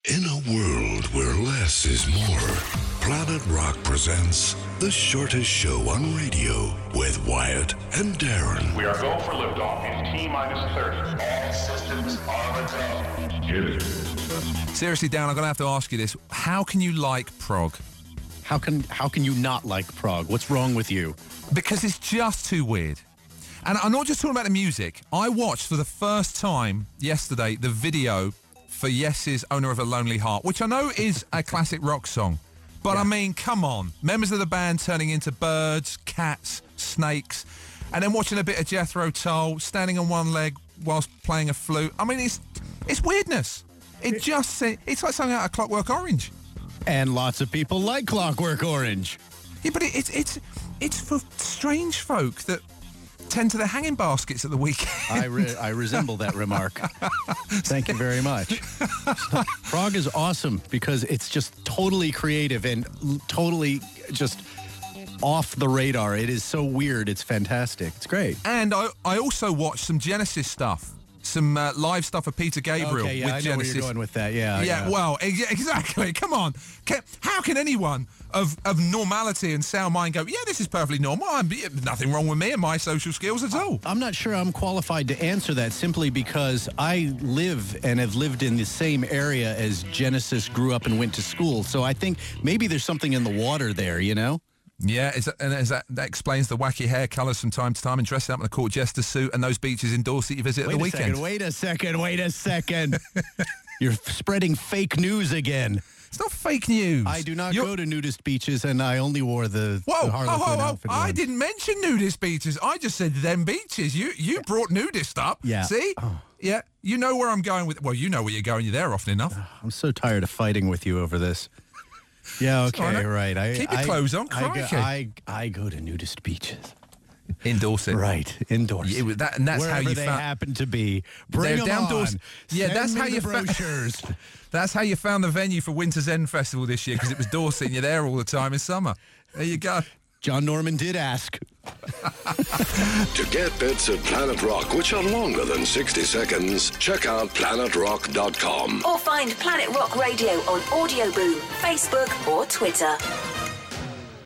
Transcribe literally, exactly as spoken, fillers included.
In a world where less is more, Planet Rock presents the shortest show on radio with Wyatt and Darren. We are go for liftoff in T-minus thirty. All systems are go. Get it. Seriously, Darren, I'm going to have to ask you this. How can you like prog? How can how can you not like prog? What's wrong with you? Because it's just too weird. And I'm not just talking about the music. I watched for the first time yesterday the video for Yes's Owner of a Lonely Heart, which I know is a classic rock song. But yeah. I mean, come on. Members of the band turning into birds, cats, snakes, and then watching a bit of Jethro Tull, standing on one leg whilst playing a flute. I mean, it's it's weirdness. It just, it's like something out of Clockwork Orange. And lots of people like Clockwork Orange. Yeah, but it, it's it's it's for strange folk that tend to the hanging baskets at the weekend. I re- I resemble that remark. Thank you very much. Prog is awesome because it's just totally creative and l- totally just off the radar. It is so weird. It's fantastic. It's great. And I, I also watched some Genesis stuff. Some uh, live stuff of Peter Gabriel okay, yeah, with I know Genesis. where you're going with that. Yeah, yeah. yeah. Well, ex- exactly. Come on. Can, how can anyone of, of normality and sound mind go, yeah, this is perfectly normal. I'm, nothing wrong with me and my social skills at all. I'm not sure I'm qualified to answer that simply because I live and have lived in the same area as Genesis grew up and went to school. So I think maybe there's something in the water there, you know? Yeah, is that, and is that, that explains the wacky hair colours from time to time and dressing up in a court jester suit and those beaches in Dorset you visit wait at the a weekend. Second, wait a second, wait a second. You're spreading fake news again. It's not fake news. I do not You're... go to nudist beaches, and I only wore the, whoa, the whoa, Harlequin whoa, whoa. outfit. I one. didn't mention nudist beaches. I just said them beaches. You you yeah. brought nudist up. Yeah. See? Oh. Yeah. You know where I'm going with... Well, you know where you're going. You're there often enough. I'm so tired of fighting with you over this. Yeah, okay, right. I, Keep your I, clothes on, I, crikey. I, I go to nudist beaches. In Dorset. Right, in Dorset. Yeah, that, and that's Wherever how you they found... happen to be. Bring them down on. Dorset. Yeah, Send that's me how the you found... brochures. That's how you found the venue for Winter's End Festival this year, because it was Dorset and you're there all the time in summer. There you go. John Norman did ask. To get bits at Planet Rock, which are longer than sixty seconds, check out planet rock dot com. Or find Planet Rock Radio on Audio Boom, Facebook or Twitter.